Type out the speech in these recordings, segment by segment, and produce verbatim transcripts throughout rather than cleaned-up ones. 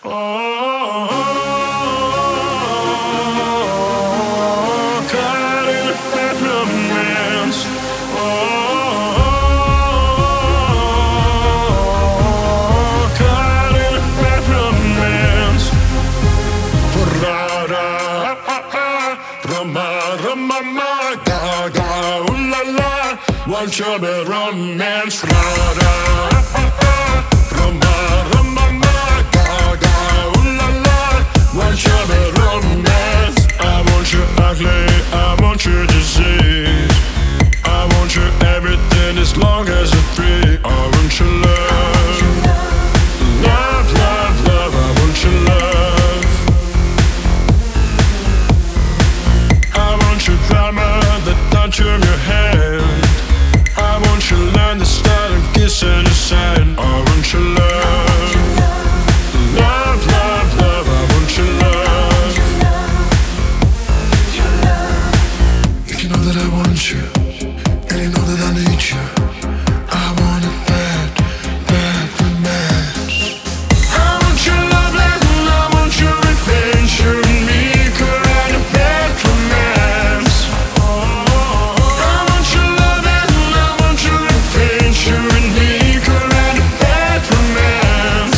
Oh, caught in a bad romance. Oh, caught in a bad romance. Ra-ra, Rama, Rama, ma, ga, ga, ooh la la. Want your bad romance? Ra-ra, Rama, Rama, ma, ga, ga, ooh la la. Want your bad romance? I want your ugly, I want your disease. I want your everything as long as you're free. I want your love, love, love, love. I want your love. I want your glamour, the touch of your hand. I want your land, the style of kissing the sand. I want your love, love, love, love. I want your love. You know that I want you, and you know that I need you. I want a bad, bad romance. I want your love and I want your revenge. You and me could write a bad romance. I want your love and I want your revenge. You and me could write a bad romance.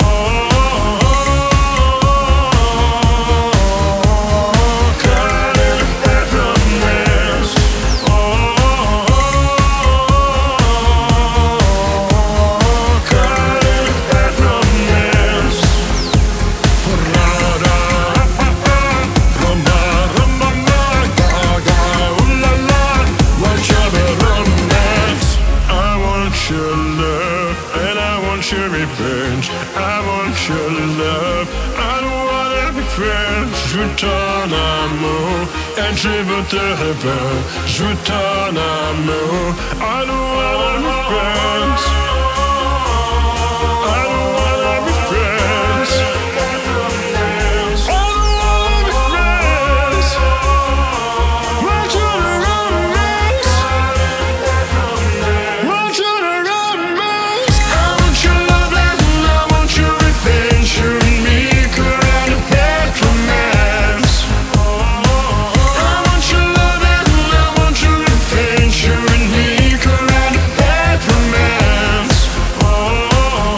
Caught in a bad romance. Caught in a bad romance. Ra-ra, Rama, Rama, ma, ga, ga, ooh la la. Want your bad romance? I want your love and I want your revenge. I want your love, I don't wanna be friends. Je veux ton amour et je veux te revoir. Je veux ton amour, I don't wanna be friends. I don't wanna be friends. I don't wanna be friends. Want you to romance. Want you to romance. I want your love and I want your revenge. You and me could write a bad romance. I want your love and I want your revenge. You and me could write a bad romance. Want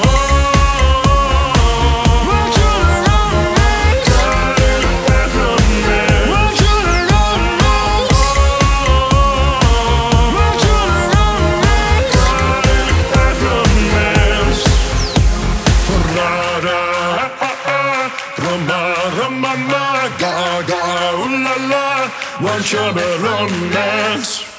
you to romance. Caught in a bad romance. Want you to romance. Want you to romance. Caught in a bad romance. Ra-ra, Rama, Rama, ma, ga, ga, ooh la la. Want your bad romance.